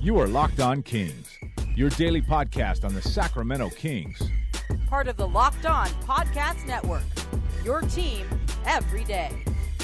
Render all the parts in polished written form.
You are Locked On Kings, your daily podcast on the Sacramento Kings. Part of the Locked On Podcast Network, your team every day.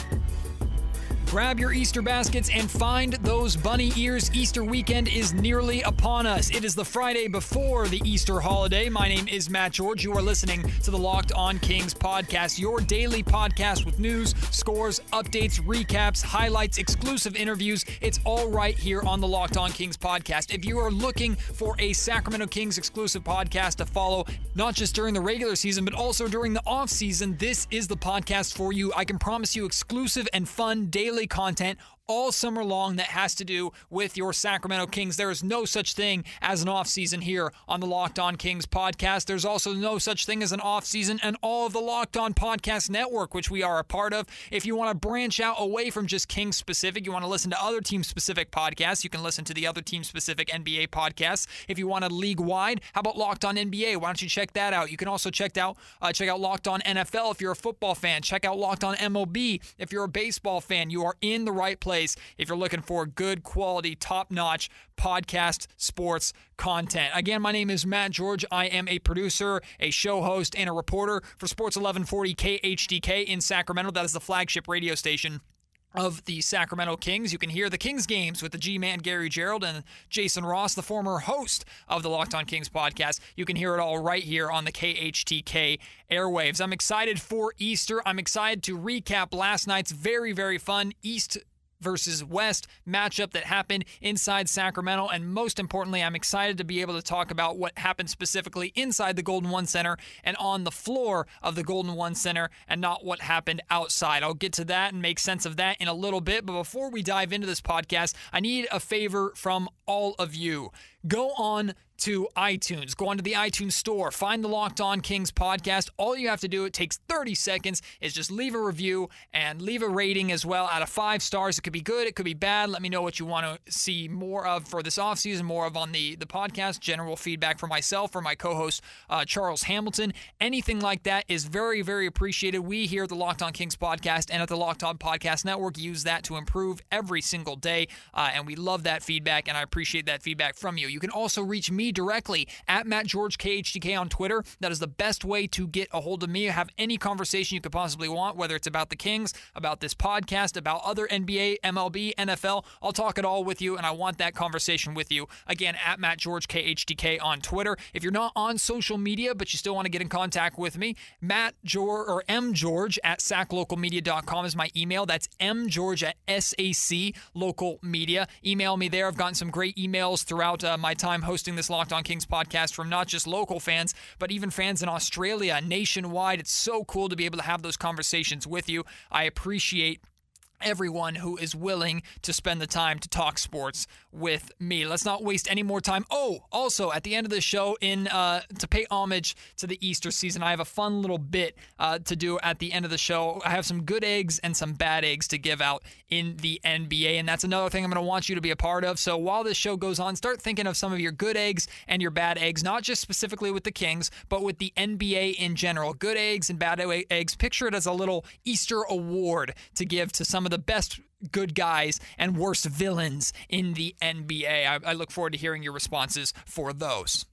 Grab your Easter baskets and find those bunny ears. Easter weekend is nearly upon us. It is the Friday before the Easter holiday. My name is Matt George. You are listening to the Locked On Kings podcast, your daily podcast with news, scores, updates, recaps, highlights, exclusive interviews. It's all right here on the Locked On Kings podcast. If you are looking for a Sacramento Kings exclusive podcast to follow, not just during the regular season, but also during the off season, this is the podcast for you. I can promise you exclusive and fun daily content all summer long that has to do with your Sacramento Kings. There is no such thing as an off-season here on the Locked On Kings podcast. There's also no such thing as an off-season and all of the Locked On Podcast Network, which we are a part of. If you want to branch out away from just Kings-specific, you want to listen to other team-specific podcasts, you can listen to the other team-specific NBA podcasts. If you want to league-wide, how about Locked On NBA? Why don't you check that out? You can also check out Locked On NFL if you're a football fan. Check out Locked On MLB if you're a baseball fan. You are in the right place if you're looking for good quality, top-notch podcast sports content. Again, my name is Matt George. I am a producer, a show host, and a reporter for Sports 1140 KHTK in Sacramento. That is the flagship radio station of the Sacramento Kings. You can hear the Kings games with the G-Man Gary Gerald and Jason Ross, the former host of the Locked On Kings podcast. You can hear it all right here on the KHTK airwaves. I'm excited for Easter. I'm excited to recap last night's very, very fun East versus West matchup that happened inside Sacramento. And most importantly, I'm excited to be able to talk about what happened specifically inside the Golden One Center and on the floor of the Golden One Center and not what happened outside. I'll get to that and make sense of that in a little bit. But before we dive into this podcast, I need a favor from all of you. Go on to iTunes. Go onto the iTunes store. Find the Locked On Kings podcast. All you have to do, it takes 30 seconds, is just leave a review and leave a rating as well out of 5 stars. It could be good. It could be bad. Let me know what you want to see more of for this offseason, more of on the podcast. General feedback from myself or my co-host, Charles Hamilton. Anything like that is very, very appreciated. We here at the Locked On Kings podcast and at the Locked On Podcast Network use that to improve every single day, and we love that feedback, and I appreciate that feedback from you. You can also reach me directly at Matt George KHTK on Twitter. That is the best way to get a hold of me. Have any conversation you could possibly want, whether it's about the Kings, about this podcast, about other NBA, MLB, NFL. I'll talk it all with you, and I want that conversation with you. Again, at Matt George KHTK on Twitter. If you're not on social media, but you still want to get in contact with me, Matt George or mgeorge at saclocalmedia.com is my email. That's mgeorge at SAC Local Media. Email me there. I've gotten some great emails throughout my time hosting this Locked On Kings podcast from not just local fans, but even fans in Australia, nationwide. It's so cool to be able to have those conversations with you. I appreciate everyone who is willing to spend the time to talk sports with me. Let's not waste any more time. Oh, also at the end of the show, to pay homage to the Easter season, I have a fun little bit to do at the end of the show. I have some good eggs and some bad eggs to give out in the NBA, and that's another thing I'm going to want you to be a part of. So while this show goes on, start thinking of some of your good eggs and your bad eggs, not just specifically with the Kings, but with the NBA in general. Good eggs and bad eggs. Picture it as a little Easter award to give to some of the best good guys and worst villains in the NBA. I look forward to hearing your responses for those.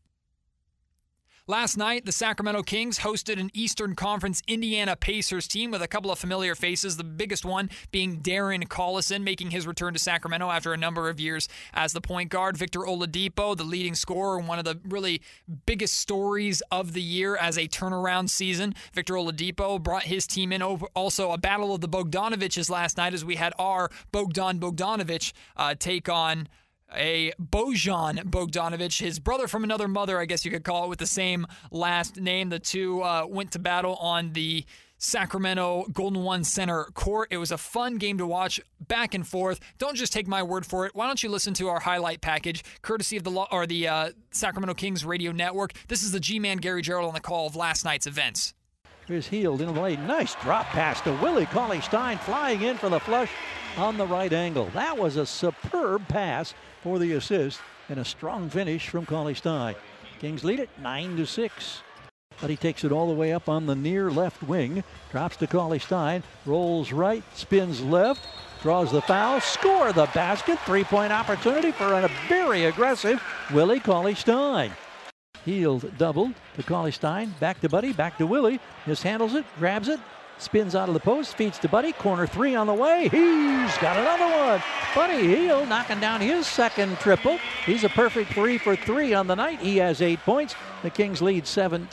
Last night, the Sacramento Kings hosted an Eastern Conference Indiana Pacers team with a couple of familiar faces, the biggest one being Darren Collison, making his return to Sacramento after a number of years as the point guard. Victor Oladipo, the leading scorer, one of the really biggest stories of the year as a turnaround season. Victor Oladipo brought his team in. Also, a battle of the Bogdanoviches last night as we had our Bogdanovich take on a Bojan Bogdanovic, his brother from another mother, I guess you could call it, with the same last name. The two went to battle on the Sacramento Golden One Center court. It was a fun game to watch, back and forth. Don't just take my word for it. Why don't you listen to our highlight package, courtesy of the Sacramento Kings radio network. This is the G-Man Gary Gerald on the call of last night's events. Here's Hield in the lane. Nice drop pass to Willie Cauley-Stein, flying in for the flush on the right angle. That was a superb pass for the assist and a strong finish from Cauley-Stein. Kings lead it 9-6. But he takes it all the way up on the near left wing. Drops to Cauley-Stein. Rolls right, spins left. draws the foul, score the basket. 3-point opportunity for a very aggressive Willie Cauley-Stein. Hield doubled to Cauley-Stein, back to Buddy, back to Willie. Just handles it, grabs it, spins out of the post, feeds to Buddy. Corner three on the way. He's got another one. Buddy Hield knocking down his second triple. He's a perfect 3 for 3 on the night. He has 8 points. The Kings lead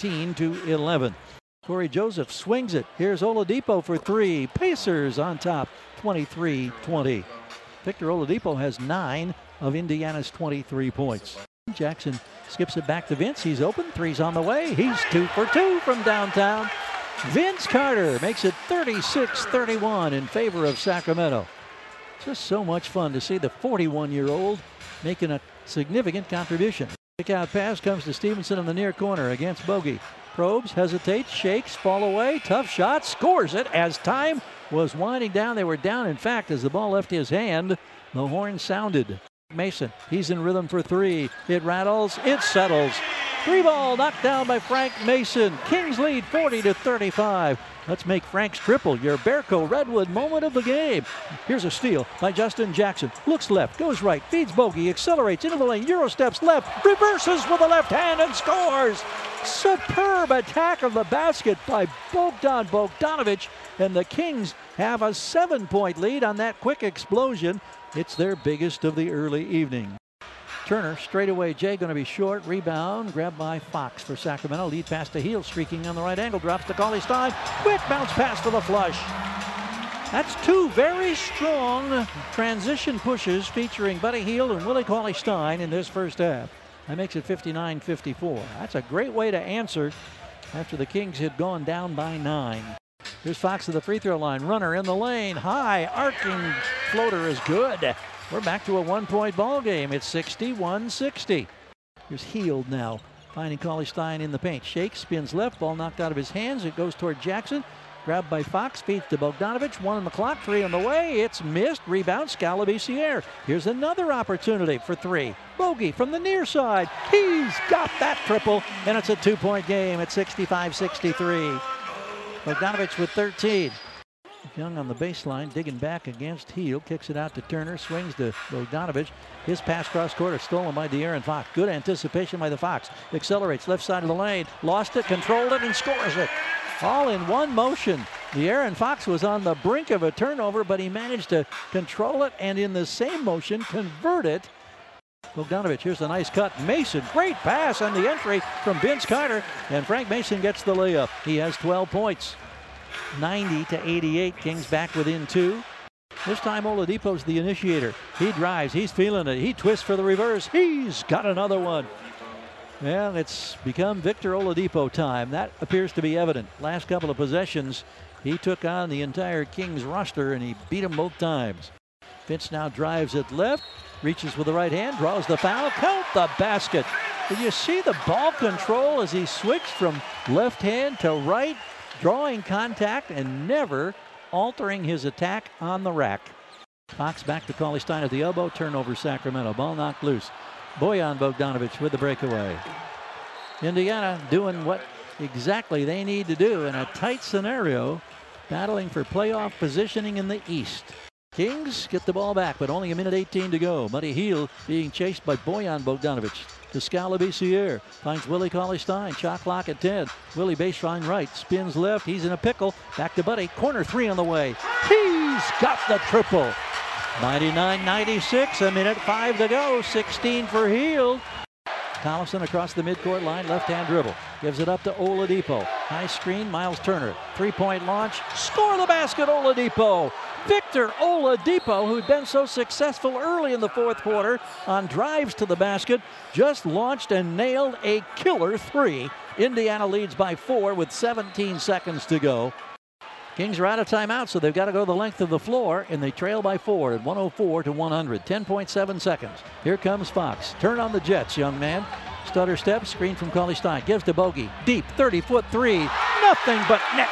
17-11. Corey Joseph swings it. Here's Oladipo for 3. Pacers on top, 23-20. Victor Oladipo has 9 of Indiana's 23 points. Jackson skips it back to Vince. He's open. 3's on the way. He's 2 for 2 from downtown. Vince Carter makes it 36-31 in favor of Sacramento. Just so much fun to see the 41-year-old making a significant contribution. Kick out pass comes to Stevenson in the near corner against Bogey. Probes, hesitates, shakes, fall away, tough shot, scores it as time was winding down. They were down, in fact, as the ball left his hand. The horn sounded. Mason, he's in rhythm for 3. It rattles, it settles. 3-ball knocked down by Frank Mason. Kings lead 40-35. Let's make Frank's triple your Bearco Redwood moment of the game. Here's a steal by Justin Jackson. Looks left, goes right, feeds Bogey, accelerates into the lane, Euro steps left, reverses with the left hand and scores. Superb attack of the basket by Bogdan Bogdanovic, and the Kings have a 7-point lead on that quick explosion. It's their biggest of the early evening. Turner straight away. Jay going to be short. Rebound grabbed by Fox for Sacramento. Lead pass to Hield, streaking on the right angle. Drops to Cauley-Stein. Quick bounce pass for the flush. That's 2 very strong transition pushes featuring Buddy Hield and Willie Cauley-Stein in this first half. That makes it 59-54. That's a great way to answer after the Kings had gone down by 9. Here's Fox to the free throw line. Runner in the lane. High arcing floater is good. We're back to a 1-point ball game. It's 61-60. Here's Hield now, finding Cauley-Stein in the paint. Shakes, spins left, ball knocked out of his hands. It goes toward Jackson. Grabbed by Fox, feeds to Bogdanovic. 1 on the clock, 3 on the way. It's missed. Rebound, Scalabrine. Here's another opportunity for 3. Bogey from the near side. He's got that triple, and it's a 2-point game at 65-63. Bogdanovic with 13. Young on the baseline, digging back against Hield, kicks it out to Turner, swings to Bogdanovic. His pass cross court is stolen by De'Aaron Fox. Good anticipation by the Fox. Accelerates left side of the lane, lost it, controlled it, and scores it. All in one motion. De'Aaron Fox was on the brink of a turnover, but he managed to control it and in the same motion convert it. Bogdanovic, here's a nice cut. Mason, great pass on the entry from Vince Carter, and Frank Mason gets the layup. He has 12 points. 90-88, Kings back within 2. This time Oladipo's the initiator. He drives, he's feeling it. He twists for the reverse. He's got another one. Well, it's become Victor Oladipo time. That appears to be evident. Last couple of possessions, he took on the entire Kings roster and he beat them both times. Vince now drives it left, reaches with the right hand, draws the foul, count the basket. Did you see the ball control as he switched from left hand to right? Drawing contact and never altering his attack on the rack. Fox back to Cauley-Stein at the elbow. Turnover Sacramento. Ball knocked loose. Bojan Bogdanovic with the breakaway. Indiana doing what exactly they need to do in a tight scenario, battling for playoff positioning in the East. Kings get the ball back, but only 1:18 to go. Buddy Hield being chased by Bojan Bogdanovic. To Scalabrine, finds Willie Cauley-Stein, shot clock at 10. Willie baseline right, spins left, he's in a pickle. Back to Buddy, corner 3 on the way. He's got the triple. 99-96, 1:05 to go, 16 for Hield. Collison across the midcourt line, left-hand dribble. Gives it up to Oladipo. High screen, Miles Turner. 3-point launch, score the basket, Oladipo. Victor Oladipo, who'd been so successful early in the fourth quarter on drives to the basket, just launched and nailed a killer 3. Indiana leads by 4 with 17 seconds to go. Kings are out of timeout, so they've got to go the length of the floor, and they trail by 4 at 104-100. 10.7 seconds. Here comes Fox. Turn on the Jets, young man. Stutter step, screen from Cauley-Stein. Gives to Bogey. Deep, 30-foot 3. Nothing but net.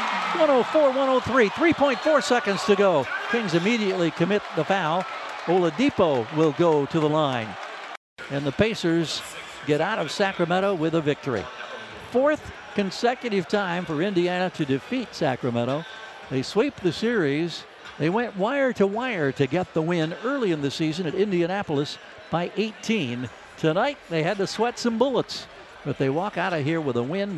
104-103. 3.4 seconds to go. Kings immediately commit the foul. Oladipo will go to the line. And the Pacers get out of Sacramento with a victory. 4th consecutive time for Indiana to defeat Sacramento. They sweep the series They went wire to wire to get the win early in the season at Indianapolis by 18. Tonight, they had to sweat some bullets, but they walk out of here with a win,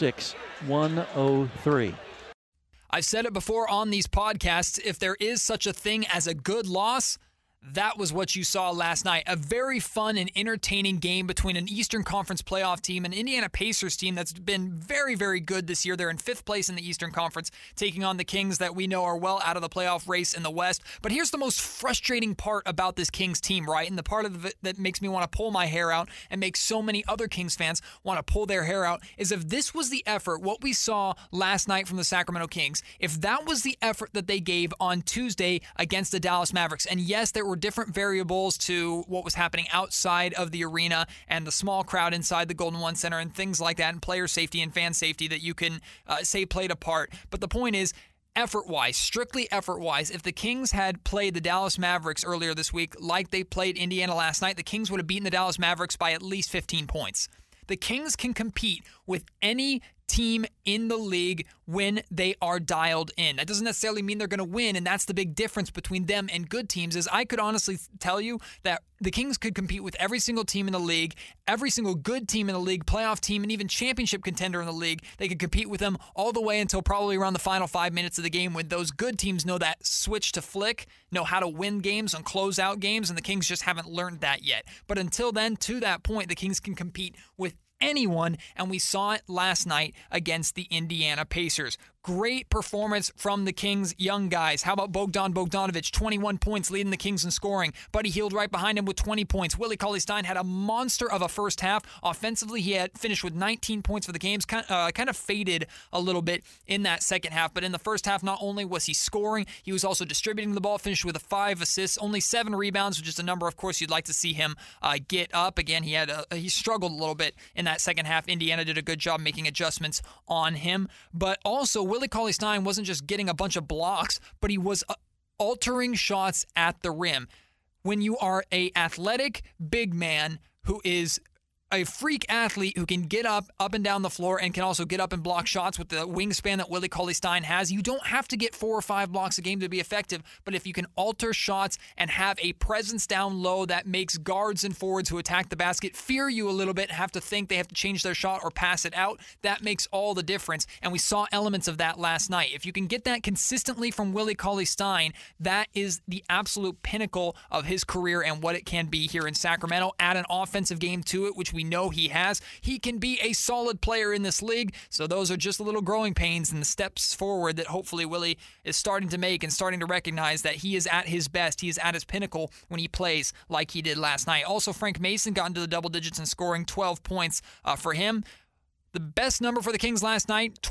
106-103. I've said it before on these podcasts, if there is such a thing as a good loss, that was what you saw last night. A very fun and entertaining game between an Eastern Conference playoff team, an Indiana Pacers team that's been very, very good this year. They're in 5th place in the Eastern Conference, taking on the Kings that we know are well out of the playoff race in the West. But here's the most frustrating part about this Kings team, right? And the part of it that makes me want to pull my hair out and makes so many other Kings fans want to pull their hair out is if this was the effort, what we saw last night from the Sacramento Kings, if that was the effort that they gave on Tuesday against the Dallas Mavericks, and yes, there were different variables to what was happening outside of the arena and the small crowd inside the Golden One Center and things like that, and player safety and fan safety that you can say played a part. But the point is, effort-wise, strictly effort-wise, if the Kings had played the Dallas Mavericks earlier this week like they played Indiana last night, the Kings would have beaten the Dallas Mavericks by at least 15 points. The Kings can compete with any team in the league when they are dialed in. That doesn't necessarily mean they're going to win, and that's the big difference between them and good teams. Is I could honestly tell you that the Kings could compete with every single team in the league, every single good team in the league, playoff team, and even championship contender in the league. They could compete with them all the way until probably around the final 5 minutes of the game, when those good teams know that switch to flick, know how to win games and close out games, and the Kings just haven't learned that yet. But until then, to that point, the Kings can compete with anyone, and we saw it last night against the Indiana Pacers. Great performance from the Kings' young guys. How about Bogdan Bogdanovic, 21 points leading the Kings in scoring. Buddy Hield right behind him with 20 points. Willie Cauley-Stein had a monster of a first half. Offensively, he had finished with 19 points for the games. Kind of faded a little bit in that second half, but in the first half, not only was he scoring, he was also distributing the ball, finished with 5 assists, only 7 rebounds, which is a number, of course, you'd like to see him get up. Again, he struggled a little bit in that second half. Indiana did a good job making adjustments on him, but also Willie Cauley-Stein wasn't just getting a bunch of blocks, but he was altering shots at the rim. When you are an athletic big man who is a freak athlete who can get up and down the floor and can also get up and block shots with the wingspan that Willie Cauley-Stein has, you don't have to get 4 or 5 blocks a game to be effective, but if you can alter shots and have a presence down low that makes guards and forwards who attack the basket fear you a little bit, have to think they have to change their shot or pass it out, that makes all the difference, and we saw elements of that last night. If you can get that consistently from Willie Cauley-Stein, that is the absolute pinnacle of his career and what it can be here in Sacramento. Add an offensive game to it, which we know he has. He can be a solid player in this league, so those are just little growing pains and the steps forward that hopefully Willie is starting to make and starting to recognize that he is at his best, he is at his pinnacle when he plays like he did last night. Also, Frank Mason got into the double digits in scoring, 12 points for him. The best number for the Kings last night,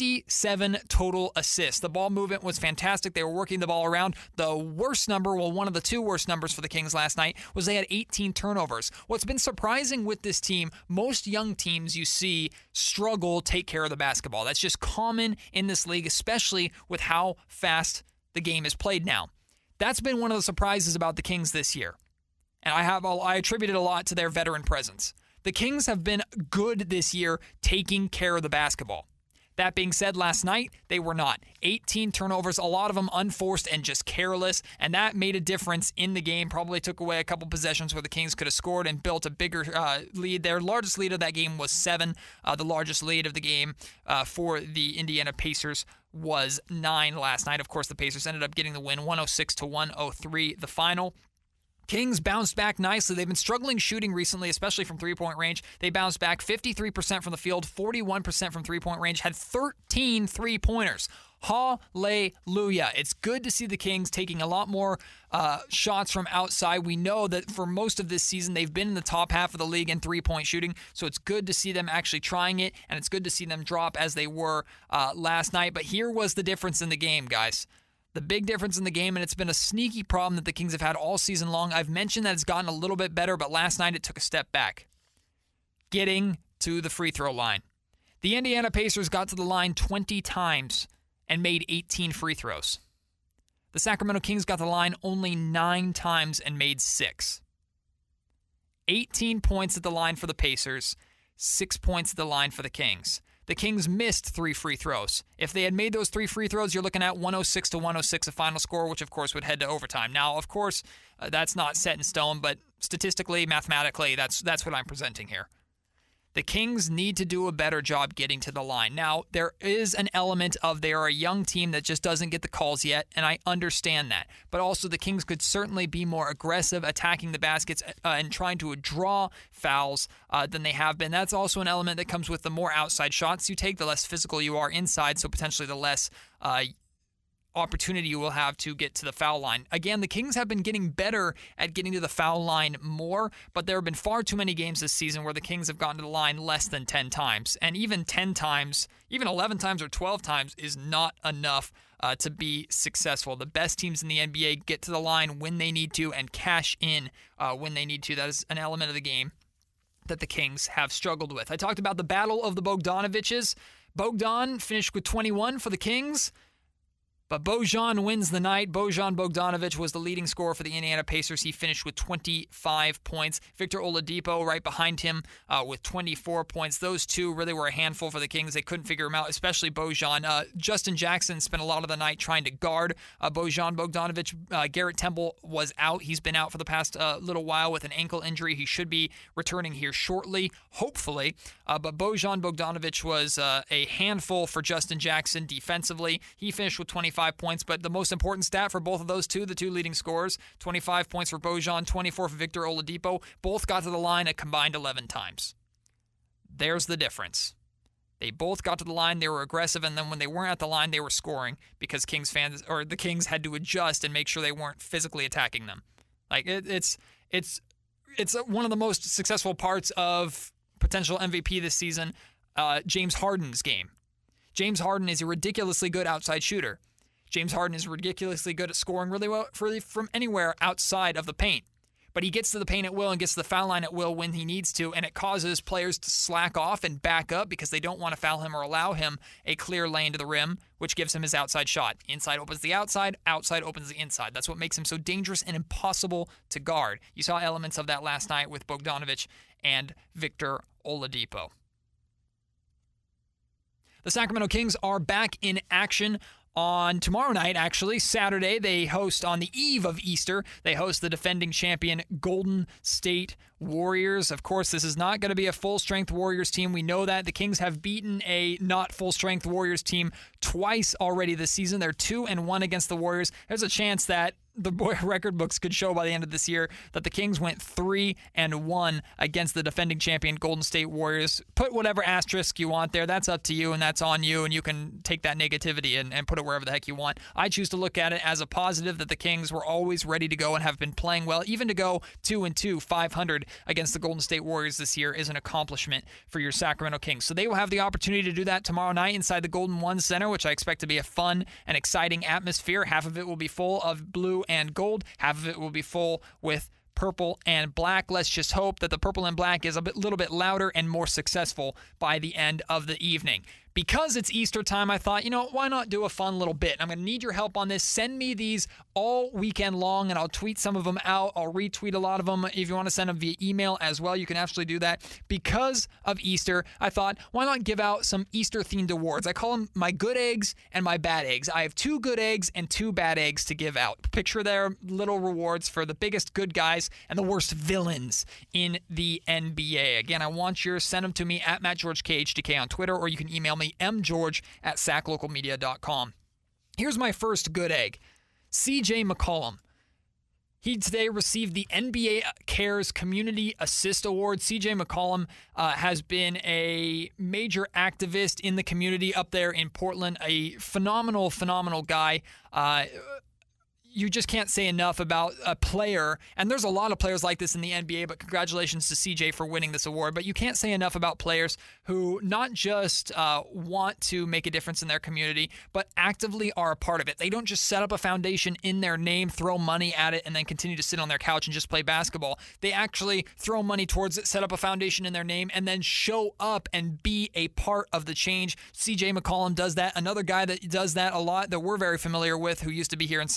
27 total assists. The ball movement was fantastic. They were working the ball around. The worst number, well, one of the 2 worst numbers for the Kings last night was they had 18 turnovers. What's been surprising with this team, most young teams you see struggle take care of the basketball. That's just common in this league, especially with how fast the game is played now. That's been one of the surprises about the Kings this year. And I attribute it a lot to their veteran presence. The Kings have been good this year taking care of the basketball. That being said, last night, they were not. 18 turnovers, a lot of them unforced and just careless, and that made a difference in the game. Probably took away a couple possessions where the Kings could have scored and built a bigger lead. Their largest lead of that game was 7. The largest lead of the game for the Indiana Pacers was 9 last night. Of course, the Pacers ended up getting the win, 106-103, the final. Kings bounced back nicely. They've been struggling shooting recently, especially from three-point range. They bounced back 53% from the field, 41% from three-point range, had 13 three-pointers. Hallelujah. It's good to see the Kings taking a lot more shots from outside. We know that for most of this season, they've been in the top half of the league in three-point shooting, so it's good to see them actually trying it, and it's good to see them drop as they were last night. But here was the difference in the game, guys. The big difference in the game, and it's been a sneaky problem that the Kings have had all season long. I've mentioned that it's gotten a little bit better, but last night it took a step back. Getting to the free throw line. The Indiana Pacers got to the line 20 times and made 18 free throws. The Sacramento Kings got to the line only 9 times and made 6. 18 points at the line for the Pacers, 6 points at the line for the Kings. The Kings missed 3 free throws. If they had made those 3 free throws, you're looking at 106-106 a final score, which of course would head to overtime. Now, of course, that's not set in stone, but statistically, mathematically, that's what I'm presenting here. The Kings need to do a better job getting to the line. Now, there is an element of they are a young team that just doesn't get the calls yet, and I understand that. But also the Kings could certainly be more aggressive attacking the baskets and trying to draw fouls than they have been. That's also an element that comes with the more outside shots you take, the less physical you are inside, so potentially the less opportunity you will have to get to the foul line. Again, the Kings have been getting better at getting to the foul line more, but there have been far too many games this season where the Kings have gotten to the line less than 10 times. And even 10 times, even 11 times or 12 times is not enough to be successful. The best teams in the NBA get to the line when they need to and cash in when they need to. That is an element of the game that the Kings have struggled with. I talked about the battle of the Bogdanoviches. Bogdan finished with 21 for the Kings. But Bojan wins the night. Bojan Bogdanovic was the leading scorer for the Indiana Pacers. He finished with 25 points. Victor Oladipo right behind him with 24 points. Those two really were a handful for the Kings. They couldn't figure him out, especially Bojan. Justin Jackson spent a lot of the night trying to guard Bojan Bogdanovic. Garrett Temple was out. He's been out for the past little while with an ankle injury. He should be returning here shortly, hopefully. But Bojan Bogdanovic was a handful for Justin Jackson defensively. He finished with 25 points, but the most important stat for both of those two, the two leading scorers, 25 points for Bojan, 24 for Victor Oladipo, both got to the line a combined 11 times. There's the difference. They both got to the line, they were aggressive, and then when they weren't at the line, they were scoring because the Kings had to adjust and make sure they weren't physically attacking them. Like it's one of the most successful parts of potential MVP this season, James Harden's game. James Harden is a ridiculously good outside shooter. James Harden is ridiculously good at scoring really well from anywhere outside of the paint. But he gets to the paint at will and gets to the foul line at will when he needs to, and it causes players to slack off and back up because they don't want to foul him or allow him a clear lane to the rim, which gives him his outside shot. Inside opens the outside opens the inside. That's what makes him so dangerous and impossible to guard. You saw elements of that last night with Bogdanovic and Victor Oladipo. The Sacramento Kings are back in action on tomorrow night, actually, Saturday. They host on the eve of Easter. They host the defending champion Golden State Warriors. Of course, this is not going to be a full-strength Warriors team. We know that. The Kings have beaten a not full-strength Warriors team twice already this season. They're 2-1 against the Warriors. There's a chance that the record books could show by the end of this year that the Kings went 3-1 against the defending champion Golden State Warriors. Put whatever asterisk you want there. That's up to you, and that's on you, and you can take that negativity and put it wherever the heck you want. I choose to look at it as a positive that the Kings were always ready to go and have been playing well. Even to go 2-2, 500 against the Golden State Warriors this year is an accomplishment for your Sacramento Kings. So they will have the opportunity to do that tomorrow night inside the Golden One Center, which I expect to be a fun and exciting atmosphere. Half of it will be full of blue and gold. Half of it will be full with purple and black. Let's just hope that the purple and black is a little bit louder and more successful by the end of the evening. Because it's Easter time, I thought, why not do a fun little bit? I'm going to need your help on this. Send me these all weekend long, and I'll tweet some of them out. I'll retweet a lot of them. If you want to send them via email as well, you can actually do that. Because of Easter, I thought, why not give out some Easter-themed awards? I call them my good eggs and my bad eggs. I have 2 good eggs and 2 bad eggs to give out. Picture their little rewards for the biggest good guys and the worst villains in the NBA. Again, I want yours. Send them to me at MattGeorgeKHDK on Twitter, or you can email me mgeorge@saclocalmedia.com. Here's my first good egg. CJ McCollum. He today received the NBA Cares Community Assist Award. CJ McCollum has been a major activist in the community up there in Portland. A phenomenal guy. You just can't say enough about a player, and there's a lot of players like this in the NBA, but congratulations to CJ for winning this award. But you can't say enough about players who not just want to make a difference in their community, but actively are a part of it. They don't just set up a foundation in their name, throw money at it, and then continue to sit on their couch and just play basketball. They actually throw money towards it, set up a foundation in their name, and then show up and be a part of the change. CJ McCollum does that. Another guy that does that a lot that we're very familiar with, who used to be here in Sacramento,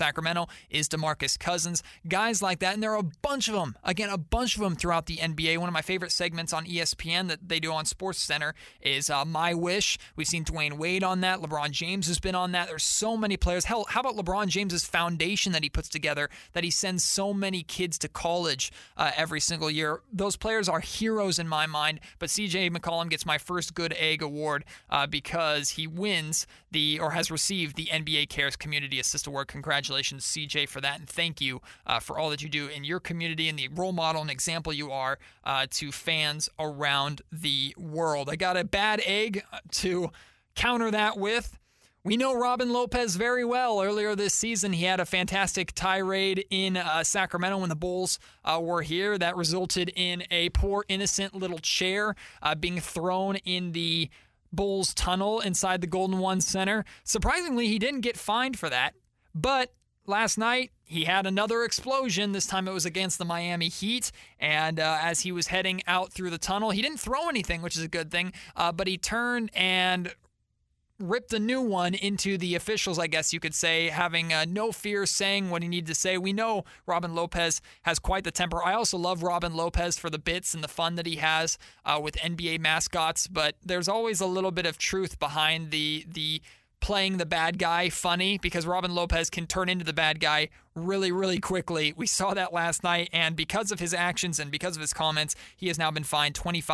is DeMarcus Cousins. Guys like that, and there are a bunch of them. Again, a bunch of them throughout the NBA. One of my favorite segments on ESPN that they do on SportsCenter is My Wish. We've seen Dwayne Wade on that. LeBron James has been on that. There's so many players. Hell, how about LeBron James's foundation that he puts together, that he sends so many kids to college every single year? Those players are heroes in my mind, but CJ McCollum gets my first Good Egg Award because he wins or has received the NBA Cares Community Assist Award. Congratulations, CJ, for that, and thank you for all that you do in your community and the role model and example you are to fans around the world. I got a bad egg to counter that with. We know Robin Lopez very well. Earlier this season, he had a fantastic tirade in Sacramento when the Bulls were here. That resulted in a poor, innocent little chair being thrown in the Bulls tunnel inside the Golden One Center. Surprisingly, he didn't get fined for that. But last night, he had another explosion. This time it was against the Miami Heat. And as he was heading out through the tunnel, he didn't throw anything, which is a good thing. But he turned and ripped a new one into the officials, I guess you could say, having no fear saying what he needed to say. We know Robin Lopez has quite the temper. I also love Robin Lopez for the bits and the fun that he has with NBA mascots, but there's always a little bit of truth behind the playing the bad guy funny, because Robin Lopez can turn into the bad guy really, really quickly. We saw that last night, and because of his actions and because of his comments, he has now been fined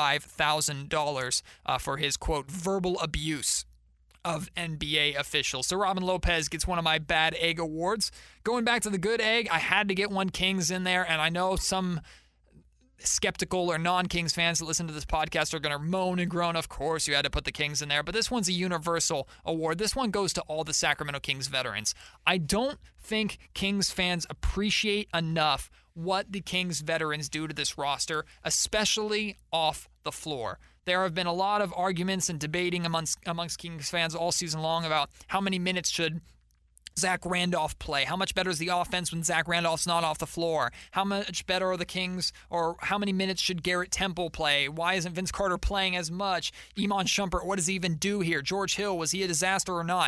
$25,000 for his, quote, verbal abuse of NBA officials. So Robin Lopez gets one of my bad egg awards. Going back to the good egg, I had to get one Kings in there, and I know some skeptical or non-Kings fans that listen to this podcast are going to moan and groan. Of course, you had to put the Kings in there, but this one's a universal award. This one goes to all the Sacramento Kings veterans. I don't think Kings fans appreciate enough what the Kings veterans do to this roster, especially off the floor. There have been a lot of arguments and debating amongst Kings fans all season long about how many minutes should Zach Randolph play. How much better is the offense when Zach Randolph's not off the floor? How much better are the Kings, or how many minutes should Garrett Temple play? Why isn't Vince Carter playing as much? Iman Shumpert, what does he even do here? George Hill, was he a disaster or not?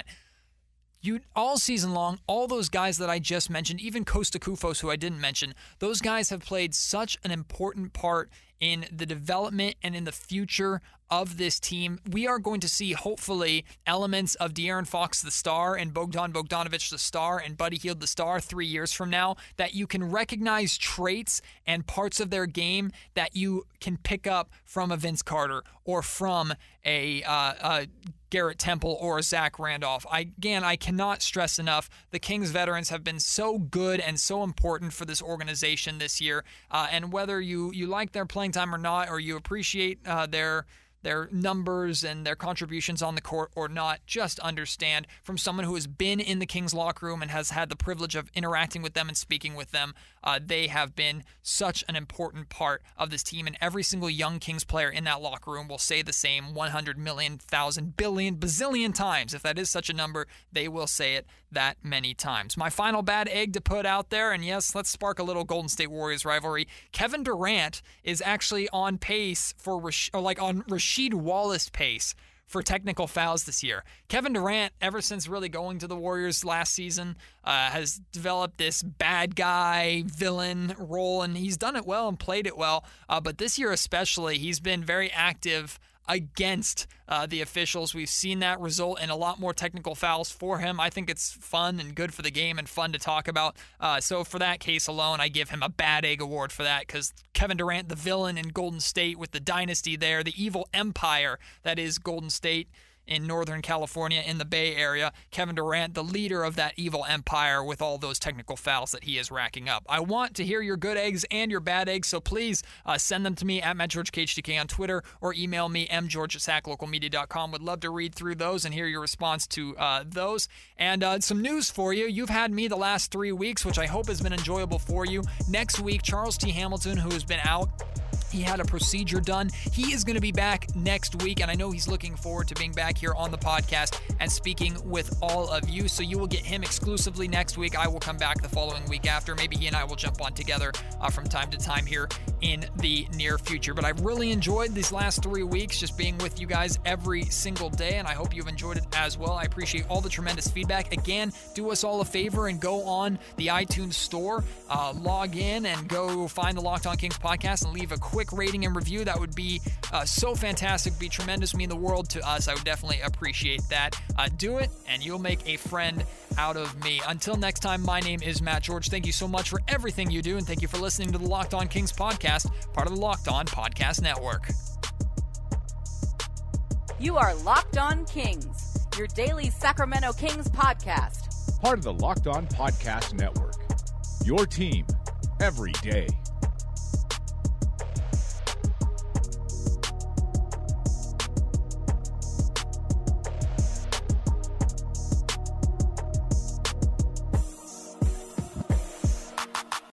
All season long, all those guys that I just mentioned, even Costa Koufos, who I didn't mention, those guys have played such an important part in the development and in the future of this team. We are going to see, hopefully, elements of De'Aaron Fox the star and Bogdan Bogdanovic the star and Buddy Hield the star 3 years from now, that you can recognize traits and parts of their game that you can pick up from a Vince Carter or from a Garrett Temple or Zach Randolph. I cannot stress enough, the Kings veterans have been so good and so important for this organization this year. And whether you like their playing time or not, or you appreciate their numbers and their contributions on the court or not, just understand, from someone who has been in the Kings locker room and has had the privilege of interacting with them and speaking with them, they have been such an important part of this team, and every single young Kings player in that locker room will say the same 100 million, 1,000, billion, bazillion times. If that is such a number, they will say it that many times. My final bad egg to put out there, and yes, let's spark a little Golden State Warriors rivalry. Kevin Durant is actually on pace for on Rasheed Wallace pace for technical fouls this year. Kevin Durant, ever since really going to the Warriors last season, has developed this bad guy, villain role, and he's done it well and played it well. But this year especially, he's been very active against the officials. We've seen that result in a lot more technical fouls for him. I think it's fun and good for the game and fun to talk about. So for that case alone, I give him a bad egg award for that, because Kevin Durant, the villain in Golden State with the dynasty there, the evil empire that is Golden State in Northern California, in the Bay Area. Kevin Durant, the leader of that evil empire with all those technical fouls that he is racking up. I want to hear your good eggs and your bad eggs, so please send them to me at MattGeorgeKHTK on Twitter, or email me, mgeorge@saclocalmedia.com. Would love to read through those and hear your response to those. And some news for you. You've had me the last 3 weeks, which I hope has been enjoyable for you. Next week, Charles T. Hamilton, who has been out, He had a procedure done. He is going to be back next week, and I know he's looking forward to being back here on the podcast and speaking with all of you. So you will get him exclusively next week. I will come back the following week after. Maybe he and I will jump on together from time to time here in the near future. But I've really enjoyed these last 3 weeks just being with you guys every single day, and I hope you've enjoyed it as well. I appreciate all the tremendous feedback. Again, do us all a favor and go on the iTunes store, log in and go find the Locked On Kings podcast and leave a quick rating and review. That would be so fantastic, be tremendous, mean the world to us. I would definitely appreciate that. Do it and you'll make a friend out of me. Until next time, my name is Matt George. Thank you so much for everything you do, and thank you for listening to the Locked On Kings podcast, part of the Locked On Podcast Network. You are Locked On Kings, your daily Sacramento Kings podcast. Part of the Locked On Podcast Network. Your team every day.